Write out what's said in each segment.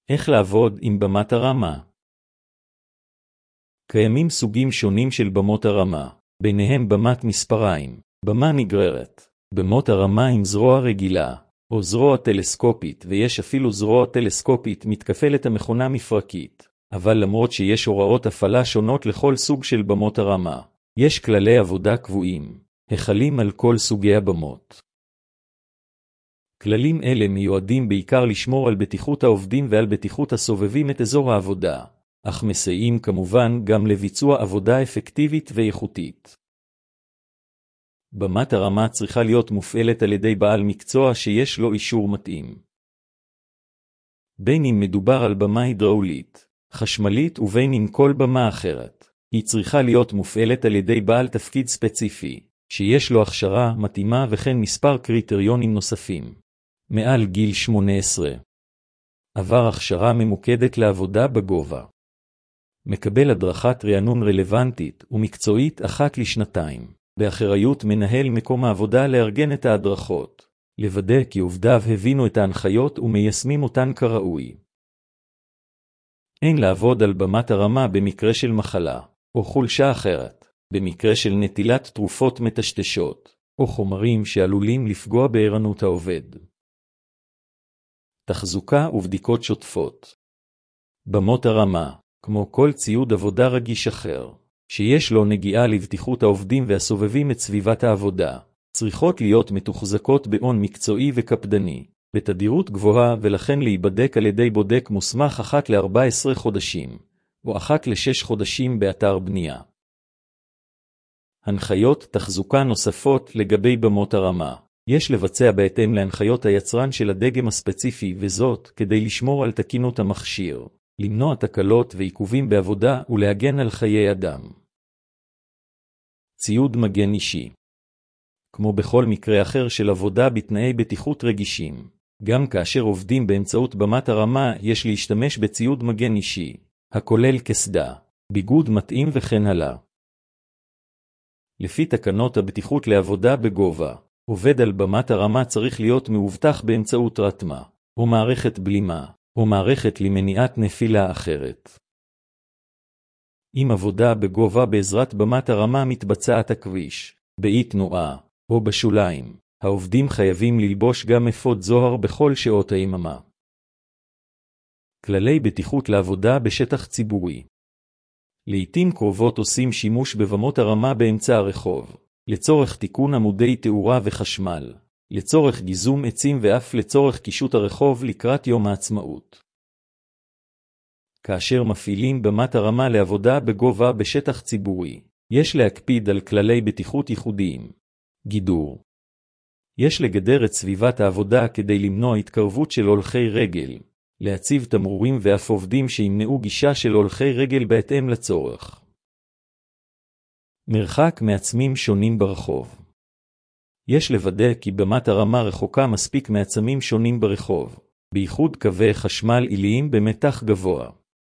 איך לעבוד עם במת הרמה? קיימים סוגים שונים של במות הרמה, ביניהם במת מספריים, במה נגררת, במות הרמה עם זרוע רגילה, או זרוע טלסקופית, ויש אפילו זרוע טלסקופית מתקפלת המכונה מפרקית, אבל למרות שיש הוראות הפעלה שונות לכל סוג של במות הרמה, יש כללי עבודה קבועים, החלים על כל סוגי הבמות. כללים אלה מיועדים בעיקר לשמור על בטיחות העובדים ועל בטיחות הסובבים את אזור העבודה, אך מסייעים כמובן גם לביצוע עבודה אפקטיבית ואיכותית. במת הרמה צריכה להיות מופעלת על ידי בעל מקצוע שיש לו אישור מתאים. בין אם מדובר על במה הידראולית, חשמלית ובין אם כל במה אחרת, היא צריכה להיות מופעלת על ידי בעל תפקיד ספציפי, שיש לו הכשרה מתאימה וכן מספר קריטריונים נוספים. מעל גיל 18. עבר הכשרה ממוקדת לעבודה בגובה. מקבל הדרכת רענון רלוונטית ומקצועית אחת לשנתיים. באחריות מנהל מקום העבודה לארגן את ההדרכות, לוודא כי עובדיו הבינו את ההנחיות ומיישמים אותן כראוי. אין לעבוד על במת הרמה במקרה של מחלה, או חולשה אחרת, במקרה של נטילת תרופות מטשטשות, או חומרים שעלולים לפגוע בערנות העובד. תחזוקה ובדיקות שוטפות. במות הרמה, כמו כל ציוד עבודה רגיש אחר, שיש לו נגיעה לבטיחות העובדים והסובבים את סביבת העבודה, צריכות להיות מתוחזקות בעון מקצועי וקפדני, בתדירות גבוהה ולכן להיבדק על ידי בודק מוסמך אחת ל-14 חודשים, או אחת ל-6 חודשים באתר בנייה. הנחיות תחזוקה נוספות לגבי במות הרמה. יש לבצע בהתאם להנחיות היצרן של הדגם הספציפי וזאת כדי לשמור על תקינות המכשיר, למנוע תקלות ועיכובים בעבודה ולהגן על חיי אדם. ציוד מגן אישי. כמו בכל מקרה אחר של עבודה בתנאי בטיחות רגישים, גם כאשר עובדים באמצעות במת הרמה יש להשתמש בציוד מגן אישי, הכולל קסדה, ביגוד מתאים וכן הלאה. לפי תקנות הבטיחות לעבודה בגובה, עובד על במת הרמה צריך להיות מאובטח באמצעות רתמה, או מערכת בלימה, או מערכת למניעת נפילה אחרת. אם עבודה בגובה בעזרת במת הרמה מתבצעת הכביש, באי תנועה, או בשוליים, העובדים חייבים ללבוש גם אפוד זוהר בכל שעות היממה. כללי בטיחות לעבודה בשטח ציבורי. לעתים קרובות עושים שימוש בבמות הרמה באמצע הרחוב, לצורך תיקון עמודי תאורה וחשמל, לצורך גיזום עצים ואף לצורך קישוט הרחוב לקראת יום העצמאות. כאשר מפעילים במת הרמה לעבודה בגובה בשטח ציבורי, יש להקפיד על כללי בטיחות ייחודיים. גידור. יש לגדר את סביבת העבודה כדי למנוע התקרבות של הולכי רגל, להציב תמרורים ואף עובדים שימנעו גישה של הולכי רגל בהתאם לצורך. מרחק מעצמים שונים ברחוב. יש לוודא כי במת הרמה רחוקה מספיק מעצמים שונים ברחוב, בייחוד קווי חשמל עיליים במתח גבוה.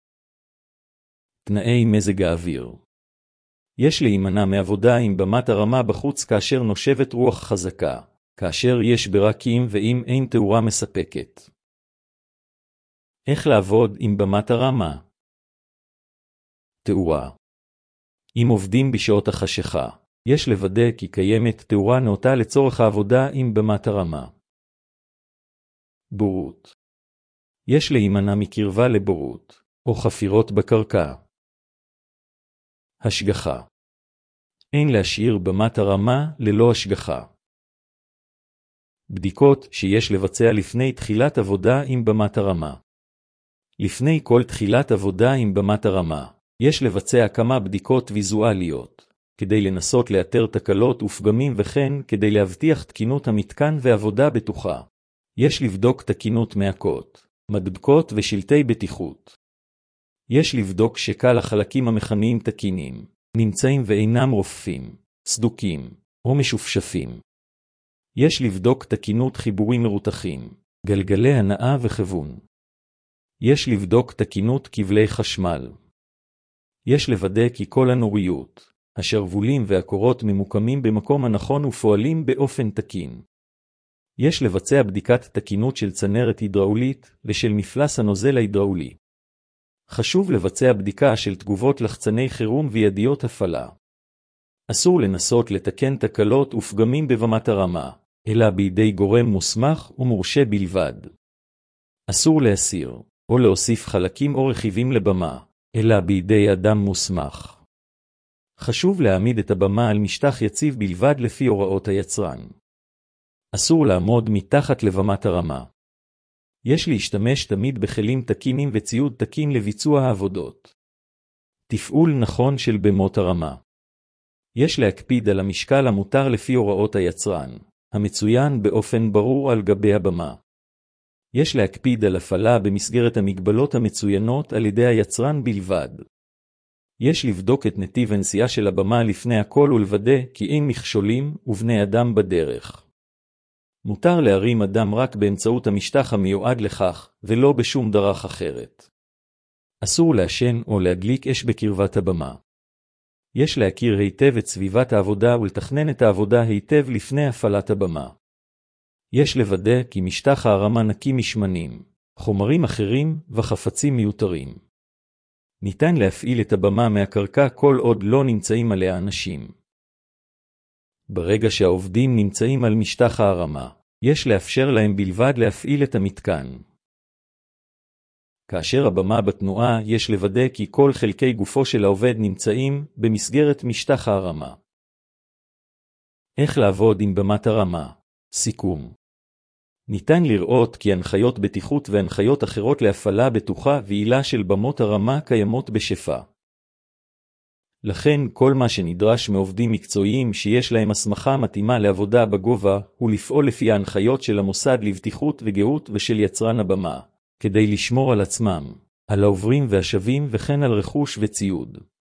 תנאי מזג האוויר. יש להימנע מעבודה עם במת הרמה בחוץ כאשר נושבת רוח חזקה, כאשר יש ברקים ואם אין תאורה מספקת. איך לעבוד עם במת הרמה? תאורה. אם עובדים בשעות החשיכה, יש לוודא כי קיימת תאורה נאותה לצורך העבודה עם במת הרמה. בורות. יש להימנע מקרבה לבורות, או חפירות בקרקע. השגחה. אין להשאיר במת הרמה ללא השגחה. בדיקות שיש לבצע לפני תחילת עבודה עם במת הרמה. לפני כל תחילת עבודה עם במת הרמה, יש לבצע כמה בדיקות ויזואליות, כדי לנסות לאתר תקלות ופגמים וכן כדי להבטיח תקינות המתקן ועבודה בטוחה. יש לבדוק תקינות מעקות, מדבקות ושלטי בטיחות. יש לבדוק שכל החלקים המכניים תקינים, נמצאים ואינם רופפים, סדוקים או משופשפים. יש לבדוק תקינות חיבורים מרותחים, גלגלי הנעה וכיוון. יש לבדוק תקינות כבלי חשמל. יש לוודא כי כל הנוריות, השרבולים והקורות ממוקמים במקום הנכון ופועלים באופן תקין. יש לבצע בדיקת תקינות של צנרת הידראולית ושל מפלס הנוזל ההידראולי. חשוב לבצע בדיקה של תגובות לחצני חירום וידיות הפעלה. אסור לנסות לתקן תקלות ופגמים בבמת הרמה, אלא בידי גורם מוסמך ומורשה בלבד. אסור להסיר או להוסיף חלקים או רכיבים לבמה, אלא בידי אדם מוסמך. חשוב להעמיד את הבמה על משטח יציב בלבד לפי הוראות היצרן. אסור לעמוד מתחת לבמת הרמה. יש להשתמש תמיד בכלים תקינים וציוד תקין לביצוע העבודות. תפעול נכון של במות הרמה. יש להקפיד על המשקל המותר לפי הוראות היצרן, המצוין באופן ברור על גבי הבמה. יש להקפיד על הפעלה במסגרת המגבלות המצוינות על ידי היצרן בלבד. יש לבדוק את נתיב הנסיעה של הבמה לפני הכל ולוודא כי אין מכשולים ובני אדם בדרך. מותר להרים אדם רק באמצעות המשטח המיועד לכך, ולא בשום דרך אחרת. אסור לעשן או להדליק אש בקרבת הבמה. יש להכיר היטב את סביבת העבודה ולתכנן את העבודה היטב לפני הפעלת הבמה. יש לוודא כי משטח הרמה נקי משמנים, חומרים אחרים וחפצים מיותרים. ניתן להפעיל את הבמה מהקרקע כל עוד לא נמצאים עליה אנשים. ברגע שהעובדים נמצאים על משטח הרמה, יש לאפשר להם בלבד להפעיל את המתקן. כאשר הבמה בתנועה, יש לוודא כי כל חלקי גופו של העובד נמצאים במסגרת משטח הרמה. איך לעבוד עם במת הרמה? סיכום. ניתן לראות כי הנחיות בטיחות והנחיות אחרות להפעלה בטוחה ויעילה של במות הרמה קיימות בשפע. לכן כל מה שנדרש מעובדים מקצועיים שיש להם הסמכה מתאימה לעבודה בגובה הוא לפעול לפי ההנחיות של המוסד לבטיחות וגאות ושל יצרן הבמה, כדי לשמור על עצמם, על העוברים והשבים וכן על רכוש וציוד.